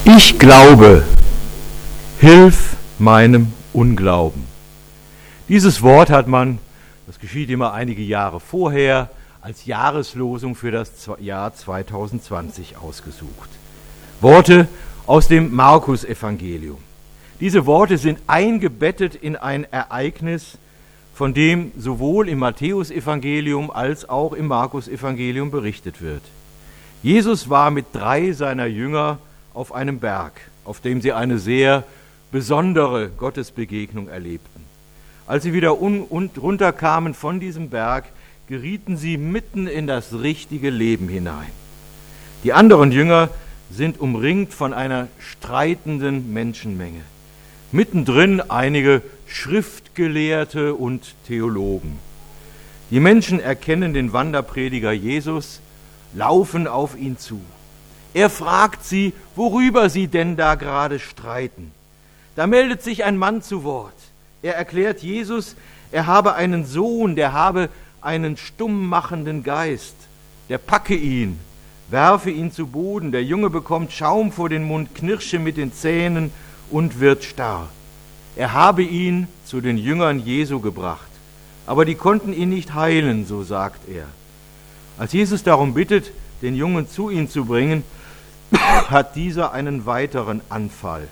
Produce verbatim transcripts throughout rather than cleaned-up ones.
Ich glaube, hilf meinem Unglauben. Dieses Wort hat man, das geschieht immer einige Jahre vorher, als Jahreslosung für das Jahr zweitausendzwanzig ausgesucht. Worte aus dem Markus-Evangelium. Diese Worte sind eingebettet in ein Ereignis, von dem sowohl im Matthäus-Evangelium als auch im Markus-Evangelium berichtet wird. Jesus war mit drei seiner Jünger auf einem Berg, auf dem sie eine sehr besondere Gottesbegegnung erlebten. Als sie wieder un- und runterkamen von diesem Berg, gerieten sie mitten in das richtige Leben hinein. Die anderen Jünger sind umringt von einer streitenden Menschenmenge. Mittendrin einige Schriftgelehrte und Theologen. Die Menschen erkennen den Wanderprediger Jesus, laufen auf ihn zu. Er fragt sie, worüber sie denn da gerade streiten. Da meldet sich ein Mann zu Wort. Er erklärt Jesus, er habe einen Sohn, der habe einen stumm machenden Geist. Der packe ihn, werfe ihn zu Boden. Der Junge bekommt Schaum vor den Mund, knirsche mit den Zähnen und wird starr. Er habe ihn zu den Jüngern Jesu gebracht, aber die konnten ihn nicht heilen, so sagt er. Als Jesus darum bittet, den Jungen zu ihm zu bringen, hat dieser einen weiteren Anfall.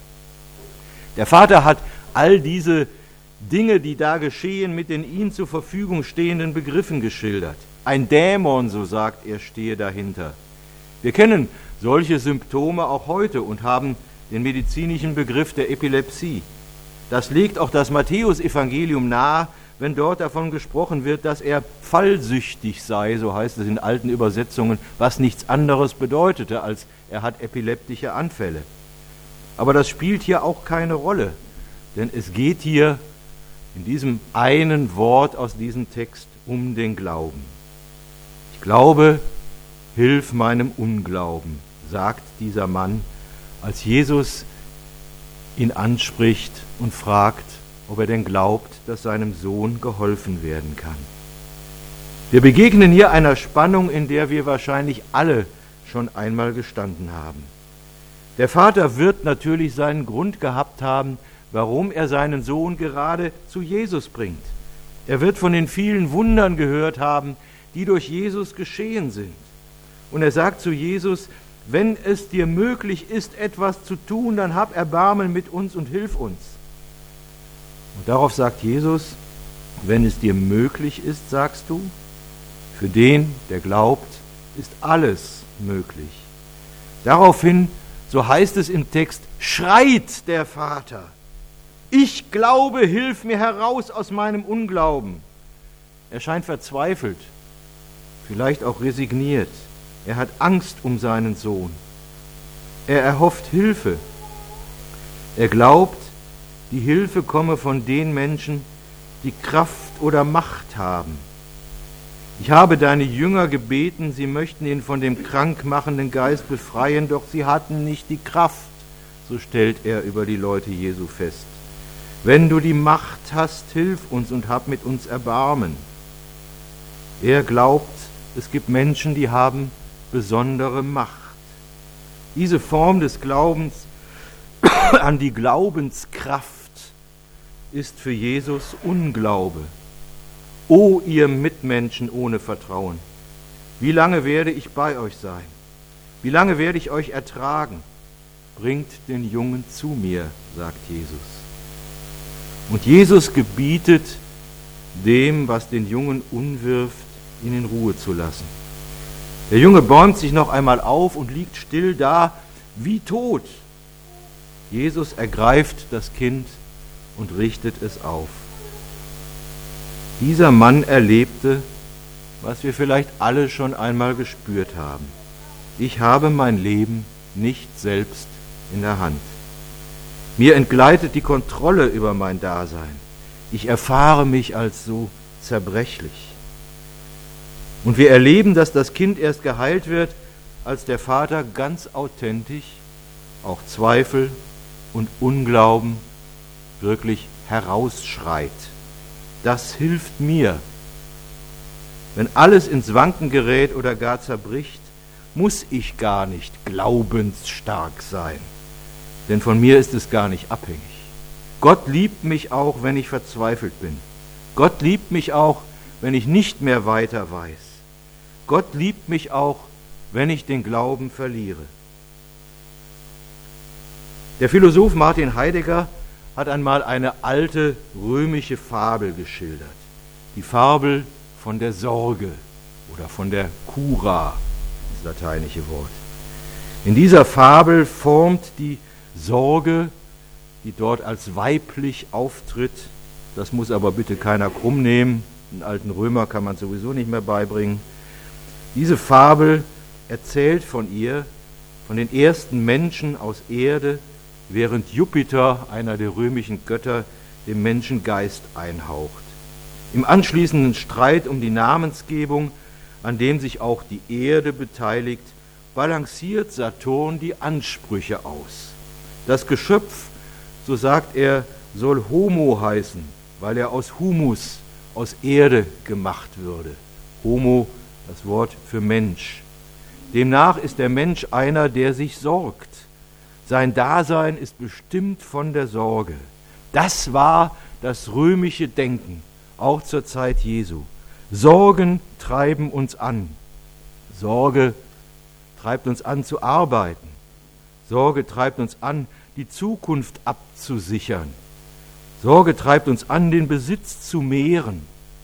Der Vater hat all diese Dinge, die da geschehen, mit den ihm zur Verfügung stehenden Begriffen geschildert. Ein Dämon, so sagt er, stehe dahinter. Wir kennen solche Symptome auch heute und haben den medizinischen Begriff der Epilepsie. Das legt auch das Matthäus-Evangelium nahe, wenn dort davon gesprochen wird, dass er fallsüchtig sei, so heißt es in alten Übersetzungen, was nichts anderes bedeutete, als er hat epileptische Anfälle. Aber das spielt hier auch keine Rolle, denn es geht hier in diesem einen Wort aus diesem Text um den Glauben. Ich glaube, hilf meinem Unglauben, sagt dieser Mann, als Jesus ihn anspricht und fragt, ob er denn glaubt, dass seinem Sohn geholfen werden kann. Wir begegnen hier einer Spannung, in der wir wahrscheinlich alle schon einmal gestanden haben. Der Vater wird natürlich seinen Grund gehabt haben, warum er seinen Sohn gerade zu Jesus bringt. Er wird von den vielen Wundern gehört haben, die durch Jesus geschehen sind. Und er sagt zu Jesus, wenn es dir möglich ist, etwas zu tun, dann hab Erbarmen mit uns und hilf uns. Und darauf sagt Jesus, wenn es dir möglich ist, sagst du, für den, der glaubt, ist alles möglich. Daraufhin, so heißt es im Text, schreit der Vater, ich glaube, hilf mir heraus aus meinem Unglauben. Er scheint verzweifelt, vielleicht auch resigniert. Er hat Angst um seinen Sohn. Er erhofft Hilfe. Er glaubt, die Hilfe komme von den Menschen, die Kraft oder Macht haben. Ich habe deine Jünger gebeten, sie möchten ihn von dem krankmachenden Geist befreien, doch sie hatten nicht die Kraft, so stellt er über die Leute Jesu fest. Wenn du die Macht hast, hilf uns und hab mit uns Erbarmen. Er glaubt, es gibt Menschen, die haben besondere Macht. Diese Form des Glaubens an die Glaubenskraft ist für Jesus Unglaube. O ihr Mitmenschen ohne Vertrauen, wie lange werde ich bei euch sein? Wie lange werde ich euch ertragen? Bringt den Jungen zu mir, sagt Jesus. Und Jesus gebietet dem, was den Jungen unwirft, ihn in Ruhe zu lassen. Der Junge bäumt sich noch einmal auf und liegt still da, wie tot. Jesus ergreift das Kind und richtet es auf. Dieser Mann erlebte, was wir vielleicht alle schon einmal gespürt haben. Ich habe mein Leben nicht selbst in der Hand. Mir entgleitet die Kontrolle über mein Dasein. Ich erfahre mich als so zerbrechlich. Und wir erleben, dass das Kind erst geheilt wird, als der Vater ganz authentisch auch Zweifel und Unglauben wirklich herausschreit. Das hilft mir. Wenn alles ins Wanken gerät oder gar zerbricht, muss ich gar nicht glaubensstark sein. denn von mir ist es gar nicht abhängig. Gott liebt mich auch, wenn ich verzweifelt bin. Gott liebt mich auch, wenn ich nicht mehr weiter weiß. Gott liebt mich auch, wenn ich den Glauben verliere. Der Philosoph Martin Heidegger hat einmal eine alte römische Fabel geschildert. Die Fabel von der Sorge oder von der Cura, das lateinische Wort. In dieser Fabel formt die Sorge, die dort als weiblich auftritt, das muss aber bitte keiner krumm nehmen, den alten Römer kann man sowieso nicht mehr beibringen. Diese Fabel erzählt von ihr, von den ersten Menschen aus Erde, während Jupiter, einer der römischen Götter, dem Menschen Geist einhaucht. Im anschließenden Streit um die Namensgebung, an dem sich auch die Erde beteiligt, balanciert Saturn die Ansprüche aus. Das Geschöpf, so sagt er, soll Homo heißen, weil er aus Humus, aus Erde gemacht würde. Homo, das Wort für Mensch. Demnach ist der Mensch einer, der sich sorgt. Sein Dasein ist bestimmt von der Sorge. Das war das römische Denken, auch zur Zeit Jesu. Sorgen treiben uns an. Sorge treibt uns an zu arbeiten. Sorge treibt uns an, die Zukunft abzusichern. Sorge treibt uns an, den Besitz zu mehren.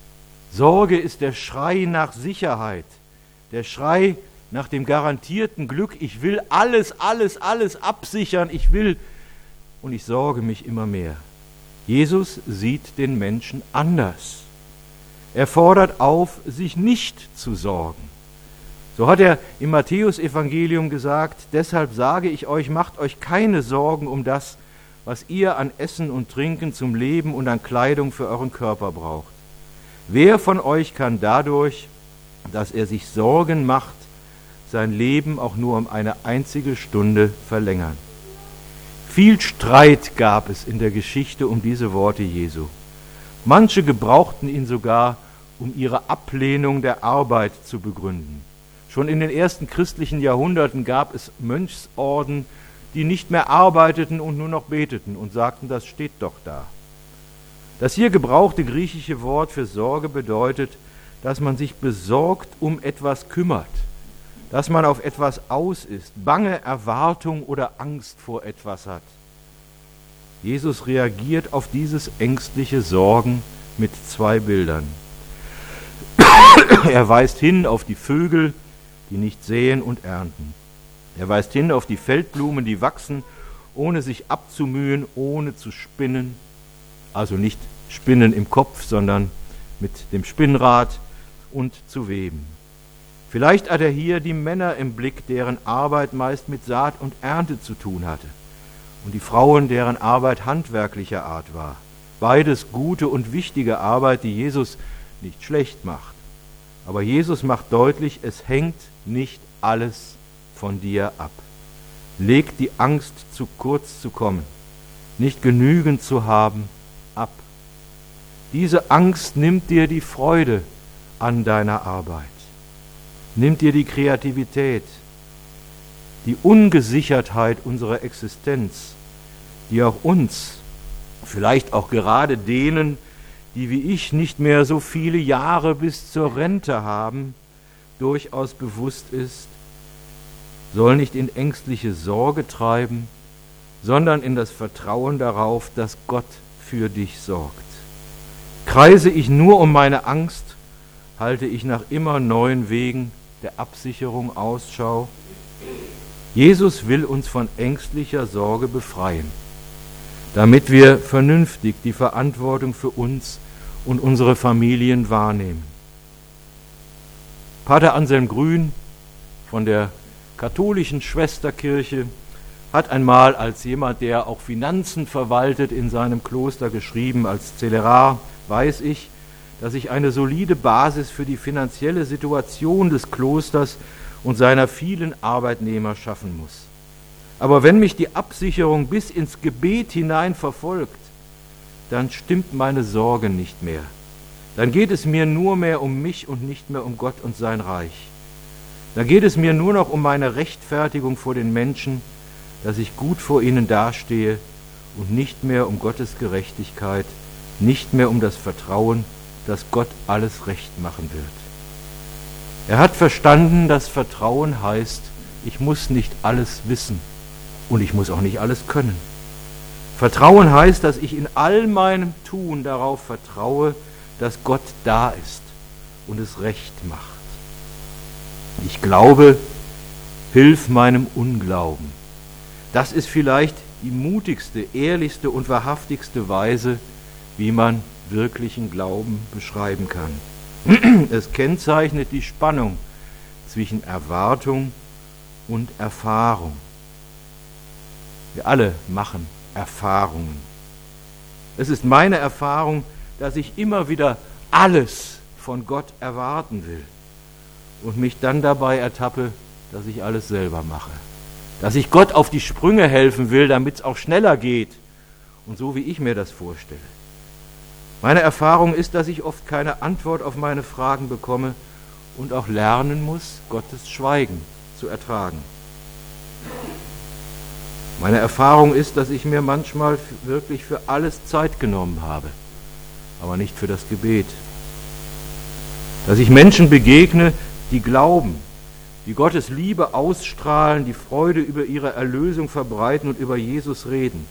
Sorge ist der Schrei nach Sicherheit, der Schrei nach dem garantierten Glück. Ich will alles, alles, alles absichern, ich will und ich sorge mich immer mehr. Jesus sieht den Menschen anders. Er fordert auf, sich nicht zu sorgen. So hat er im Matthäusevangelium gesagt, deshalb sage ich euch, macht euch keine Sorgen um das, was ihr an Essen und Trinken zum Leben und an Kleidung für euren Körper braucht. Wer von euch kann dadurch, dass er sich Sorgen macht, sein Leben auch nur um eine einzige Stunde verlängern? Viel Streit gab es in der Geschichte um diese Worte Jesu. Manche gebrauchten ihn sogar, um ihre Ablehnung der Arbeit zu begründen. Schon in den ersten christlichen Jahrhunderten gab es Mönchsorden, die nicht mehr arbeiteten und nur noch beteten und sagten, das steht doch da. Das hier gebrauchte griechische Wort für Sorge bedeutet, dass man sich besorgt um etwas kümmert, dass man auf etwas aus ist, bange Erwartung oder Angst vor etwas hat. Jesus reagiert auf dieses ängstliche Sorgen mit zwei Bildern. Er weist hin auf die Vögel, die nicht säen und ernten. Er weist hin auf die Feldblumen, die wachsen, ohne sich abzumühen, ohne zu spinnen. Also nicht spinnen im Kopf, sondern mit dem Spinnrad und zu weben. Vielleicht hat er hier die Männer im Blick, deren Arbeit meist mit Saat und Ernte zu tun hatte. Und die Frauen, deren Arbeit handwerklicher Art war. Beides gute und wichtige Arbeit, die Jesus nicht schlecht macht. Aber Jesus macht deutlich, es hängt nicht alles von dir ab. Leg die Angst, zu kurz zu kommen, nicht genügend zu haben, ab. Diese Angst nimmt dir die Freude an deiner Arbeit, nimmt dir die Kreativität, die Ungesichertheit unserer Existenz, die auch uns, vielleicht auch gerade denen, die wie ich nicht mehr so viele Jahre bis zur Rente haben, durchaus bewusst ist, soll nicht in ängstliche Sorge treiben, sondern in das Vertrauen darauf, dass Gott für dich sorgt. Kreise ich nur um meine Angst, halte ich nach immer neuen Wegen der Absicherung Ausschau. Jesus will uns von ängstlicher Sorge befreien, damit wir vernünftig die Verantwortung für uns und unsere Familien wahrnehmen. Pater Anselm Grün von der katholischen Schwesterkirche hat einmal als jemand, der auch Finanzen verwaltet, in seinem Kloster geschrieben, als Zelerar weiß ich, dass ich eine solide Basis für die finanzielle Situation des Klosters und seiner vielen Arbeitnehmer schaffen muss. Aber wenn mich die Absicherung bis ins Gebet hinein verfolgt, dann stimmt meine Sorge nicht mehr. Dann geht es mir nur mehr um mich und nicht mehr um Gott und sein Reich. Dann geht es mir nur noch um meine Rechtfertigung vor den Menschen. dass ich gut vor ihnen dastehe und nicht mehr um Gottes Gerechtigkeit, nicht mehr um das Vertrauen, dass Gott alles recht machen wird. Er hat verstanden, dass Vertrauen heißt, ich muss nicht alles wissen und ich muss auch nicht alles können. Vertrauen heißt, dass ich in all meinem Tun darauf vertraue, dass Gott da ist und es recht macht. Ich glaube, hilf meinem Unglauben. Das ist vielleicht die mutigste, ehrlichste und wahrhaftigste Weise, wie man wirklichen Glauben beschreiben kann. Es kennzeichnet die Spannung zwischen Erwartung und Erfahrung. Wir alle machen Erfahrungen. Es ist meine Erfahrung, dass ich immer wieder alles von Gott erwarten will und mich dann dabei ertappe, dass ich alles selber mache. Dass ich Gott auf die Sprünge helfen will, damit es auch schneller geht und so, wie ich mir das vorstelle. Meine Erfahrung ist, dass ich oft keine Antwort auf meine Fragen bekomme und auch lernen muss, Gottes Schweigen zu ertragen. Meine Erfahrung ist, dass ich mir manchmal wirklich für alles Zeit genommen habe, aber nicht für das Gebet. Dass ich Menschen begegne, die glauben, die Gottes Liebe ausstrahlen, die Freude über ihre Erlösung verbreiten und über Jesus reden.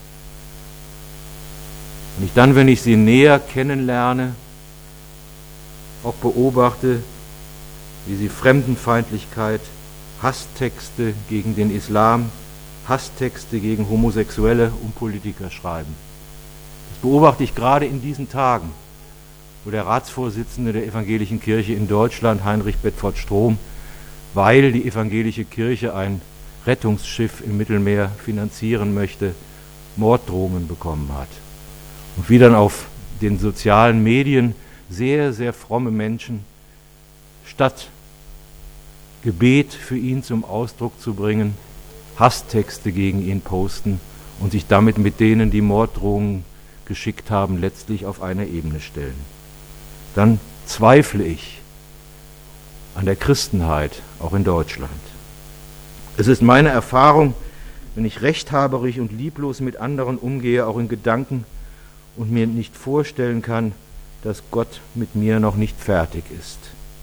Und ich dann, wenn ich sie näher kennenlerne, auch beobachte, wie sie Fremdenfeindlichkeit, Hasstexte gegen den Islam, Hasstexte gegen Homosexuelle und Politiker schreiben. Das beobachte ich gerade in diesen Tagen, wo der Ratsvorsitzende der Evangelischen Kirche in Deutschland, Heinrich Bedford-Strom, weil die Evangelische Kirche ein Rettungsschiff im Mittelmeer finanzieren möchte, Morddrohungen bekommen hat. Und wie dann auf den sozialen Medien sehr, sehr fromme Menschen statt Gebet für ihn zum Ausdruck zu bringen, Hasstexte gegen ihn posten und sich damit mit denen, die Morddrohungen geschickt haben, letztlich auf eine Ebene stellen. Dann zweifle ich an der Christenheit, auch in Deutschland. Es ist meine Erfahrung, wenn ich rechthaberig und lieblos mit anderen umgehe, auch in Gedanken, und mir nicht vorstellen kann, dass Gott mit mir noch nicht fertig ist.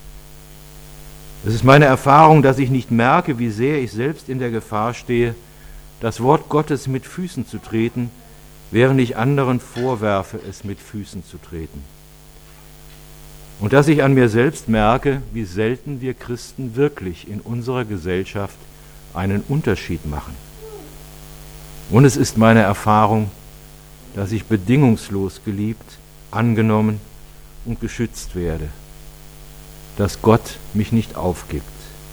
Es ist meine Erfahrung, dass ich nicht merke, wie sehr ich selbst in der Gefahr stehe, das Wort Gottes mit Füßen zu treten, während ich anderen vorwerfe, es mit Füßen zu treten. Und dass ich an mir selbst merke, wie selten wir Christen wirklich in unserer Gesellschaft einen Unterschied machen. Und es ist meine Erfahrung, dass ich bedingungslos geliebt, angenommen und geschützt werde, dass Gott mich nicht aufgibt.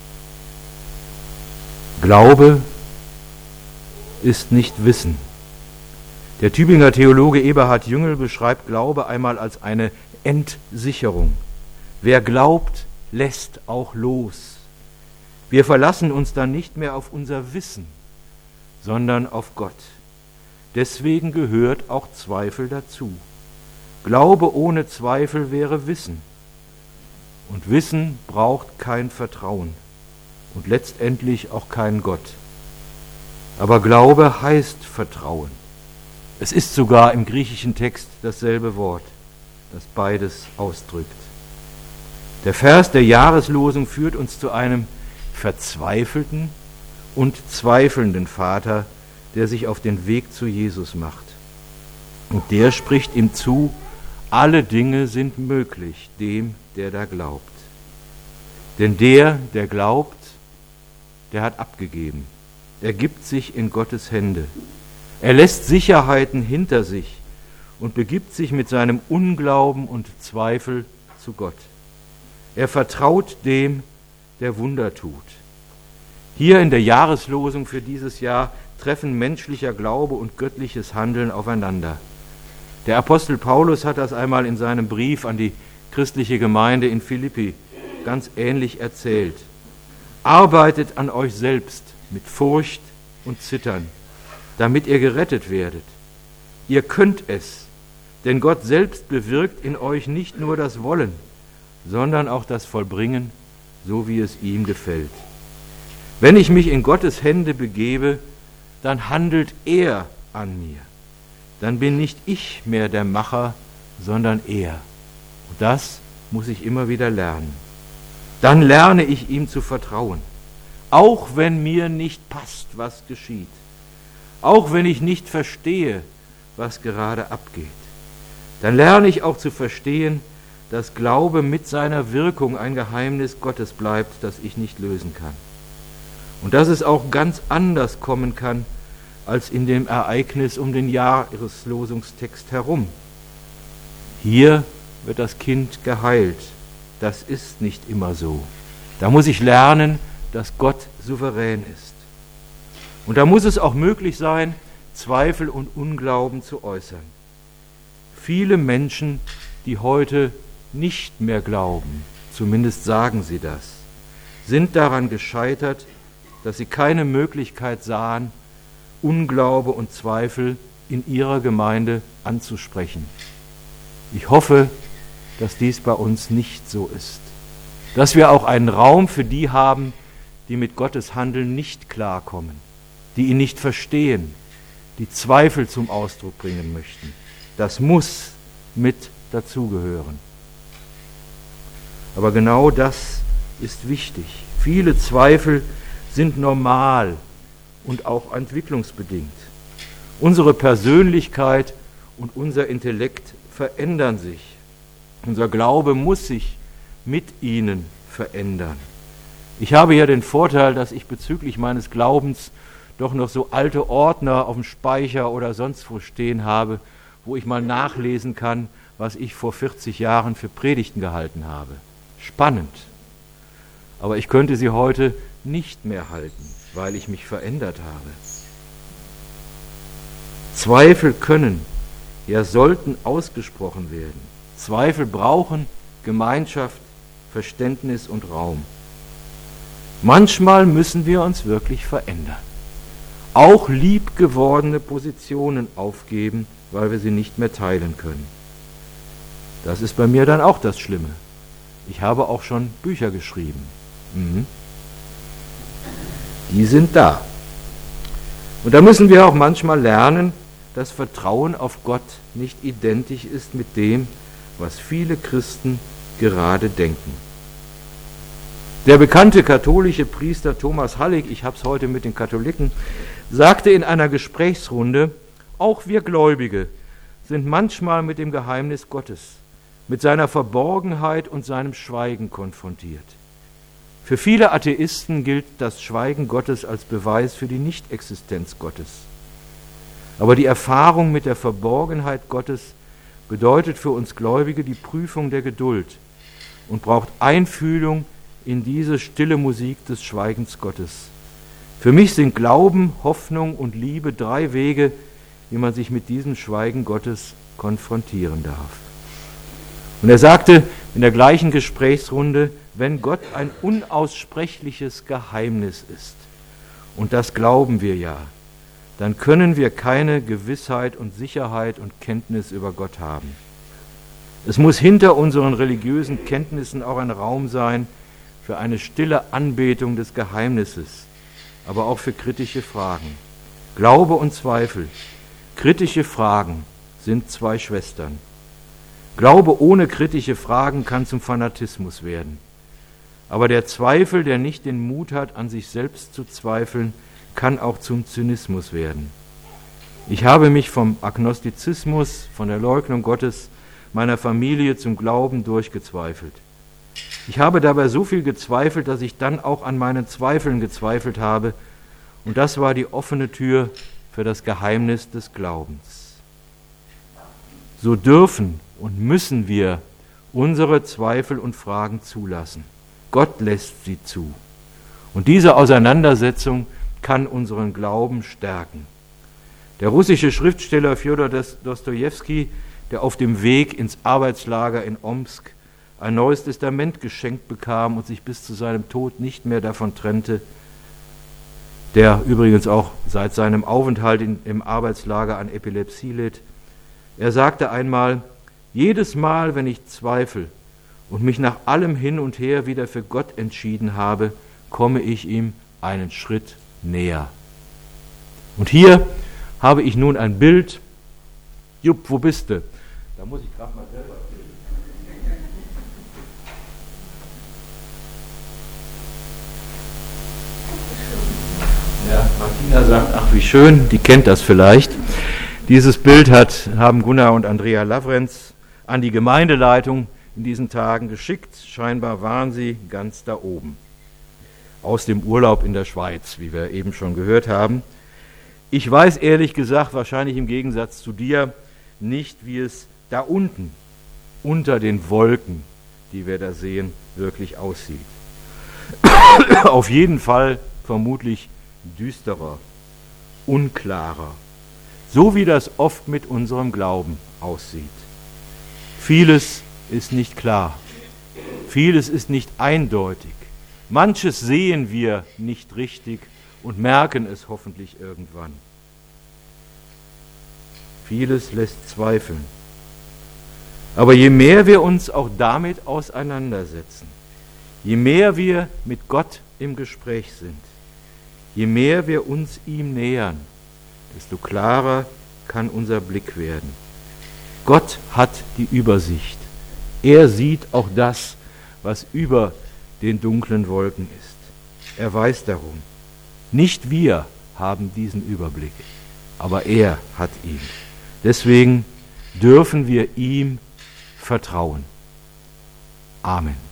Glaube ist nicht Wissen. Der Tübinger Theologe Eberhard Jüngel beschreibt Glaube einmal als eine Entsicherung. Wer glaubt, lässt auch los. Wir verlassen uns dann nicht mehr auf unser Wissen, sondern auf Gott. Deswegen gehört auch Zweifel dazu. Glaube ohne Zweifel wäre Wissen. Und Wissen braucht kein Vertrauen und letztendlich auch keinen Gott. Aber Glaube heißt Vertrauen. Es ist sogar im griechischen Text dasselbe Wort, das beides ausdrückt. Der Vers der Jahreslosung führt uns zu einem verzweifelten und zweifelnden Vater, der sich auf den Weg zu Jesus macht. Und der spricht ihm zu, alle Dinge sind möglich dem, der da glaubt. Denn der, der glaubt, der hat abgegeben. Er gibt sich in Gottes Hände. Er lässt Sicherheiten hinter sich und begibt sich mit seinem Unglauben und Zweifel zu Gott. Er vertraut dem, der Wunder tut. Hier in der Jahreslosung für dieses Jahr treffen menschlicher Glaube und göttliches Handeln aufeinander. Der Apostel Paulus hat das einmal in seinem Brief an die christliche Gemeinde in Philippi ganz ähnlich erzählt. Arbeitet an euch selbst mit Furcht und Zittern, damit ihr gerettet werdet. Ihr könnt es, denn Gott selbst bewirkt in euch nicht nur das Wollen, sondern auch das Vollbringen, so wie es ihm gefällt. Wenn ich mich in Gottes Hände begebe, dann handelt er an mir. Dann bin nicht ich mehr der Macher, sondern er. Und das muss ich immer wieder lernen. Dann lerne ich ihm zu vertrauen, auch wenn mir nicht passt, was geschieht, auch wenn ich nicht verstehe, was gerade abgeht. Dann lerne ich auch zu verstehen, dass Glaube mit seiner Wirkung ein Geheimnis Gottes bleibt, das ich nicht lösen kann. Und dass es auch ganz anders kommen kann, als in dem Ereignis um den Jahreslosungstext herum. Hier wird das Kind geheilt. Das ist nicht immer so. Da muss ich lernen, dass Gott souverän ist. Und da muss es auch möglich sein, Zweifel und Unglauben zu äußern. Viele Menschen, die heute nicht mehr glauben, zumindest sagen sie das, sind daran gescheitert, dass sie keine Möglichkeit sahen, Unglaube und Zweifel in ihrer Gemeinde anzusprechen. Ich hoffe, dass dies bei uns nicht so ist. Dass wir auch einen Raum für die haben, die mit Gottes Handeln nicht klarkommen, die ihn nicht verstehen, die Zweifel zum Ausdruck bringen möchten. Das muss mit dazugehören. Aber genau das ist wichtig. Viele Zweifel sind normal und auch entwicklungsbedingt. Unsere Persönlichkeit und unser Intellekt verändern sich. Unser Glaube muss sich mit ihnen verändern. Ich habe ja den Vorteil, dass ich bezüglich meines Glaubens doch noch so alte Ordner auf dem Speicher oder sonst wo stehen habe, wo ich mal nachlesen kann, was ich vor vierzig Jahren für Predigten gehalten habe. Spannend. Aber ich könnte sie heute nicht mehr halten, weil ich mich verändert habe. Zweifel können, ja sollten ausgesprochen werden. Zweifel brauchen Gemeinschaft, Verständnis und Raum. Manchmal müssen wir uns wirklich verändern. Auch liebgewordene Positionen aufgeben, weil wir sie nicht mehr teilen können. Das ist bei mir dann auch das Schlimme. Ich habe auch schon Bücher geschrieben. Mhm. Die sind da. Und da müssen wir auch manchmal lernen, dass Vertrauen auf Gott nicht identisch ist mit dem, was viele Christen gerade denken. Der bekannte katholische Priester Thomas Hallig, ich habe es heute mit den Katholiken, sagte in einer Gesprächsrunde, auch wir Gläubige sind manchmal mit dem Geheimnis Gottes, mit seiner Verborgenheit und seinem Schweigen konfrontiert. Für viele Atheisten gilt das Schweigen Gottes als Beweis für die Nichtexistenz Gottes. Aber die Erfahrung mit der Verborgenheit Gottes bedeutet für uns Gläubige die Prüfung der Geduld und braucht Einfühlung in diese stille Musik des Schweigens Gottes. Für mich sind Glauben, Hoffnung und Liebe drei Wege, wie man sich mit diesem Schweigen Gottes konfrontieren darf. Und er sagte in der gleichen Gesprächsrunde, wenn Gott ein unaussprechliches Geheimnis ist, und das glauben wir ja, dann können wir keine Gewissheit und Sicherheit und Kenntnis über Gott haben. Es muss hinter unseren religiösen Kenntnissen auch ein Raum sein für eine stille Anbetung des Geheimnisses, aber auch für kritische Fragen. Glaube und Zweifel, kritische Fragen sind zwei Schwestern. Glaube ohne kritische Fragen kann zum Fanatismus werden. Aber der Zweifel, der nicht den Mut hat, an sich selbst zu zweifeln, kann auch zum Zynismus werden. Ich habe mich vom Agnostizismus, von der Leugnung Gottes, meiner Familie zum Glauben durchgezweifelt. Ich habe dabei so viel gezweifelt, dass ich dann auch an meinen Zweifeln gezweifelt habe. Und das war die offene Tür für das Geheimnis des Glaubens. So dürfen und müssen wir unsere Zweifel und Fragen zulassen. Gott lässt sie zu. Und diese Auseinandersetzung kann unseren Glauben stärken. Der russische Schriftsteller Fjodor Dostojewski, der auf dem Weg ins Arbeitslager in Omsk ein neues Testament geschenkt bekam und sich bis zu seinem Tod nicht mehr davon trennte, der übrigens auch seit seinem Aufenthalt in, im Arbeitslager an Epilepsie litt, er sagte einmal, jedes Mal, wenn ich zweifle und mich nach allem hin und her wieder für Gott entschieden habe, komme ich ihm einen Schritt näher. Und hier habe ich nun ein Bild. Jupp, wo bist du? Da muss ich gerade mal selber. Ja, Martina sagt, ach wie schön, die kennt das vielleicht. Dieses Bild hat, haben Gunnar und Andrea Lavrenz an die Gemeindeleitung in diesen Tagen geschickt. Scheinbar waren sie ganz da oben. Aus dem Urlaub in der Schweiz, wie wir eben schon gehört haben. Ich weiß ehrlich gesagt, wahrscheinlich im Gegensatz zu dir, nicht, wie es da unten, unter den Wolken, die wir da sehen, wirklich aussieht. Auf jeden Fall vermutlich düsterer, unklarer, so wie das oft mit unserem Glauben aussieht. Vieles ist nicht klar, vieles ist nicht eindeutig, manches sehen wir nicht richtig und merken es hoffentlich irgendwann. Vieles lässt zweifeln. Aber je mehr wir uns auch damit auseinandersetzen, je mehr wir mit Gott im Gespräch sind, je mehr wir uns ihm nähern, desto klarer kann unser Blick werden. Gott hat die Übersicht. Er sieht auch das, was über den dunklen Wolken ist. Er weiß darum. Nicht wir haben diesen Überblick, aber er hat ihn. Deswegen dürfen wir ihm vertrauen. Amen.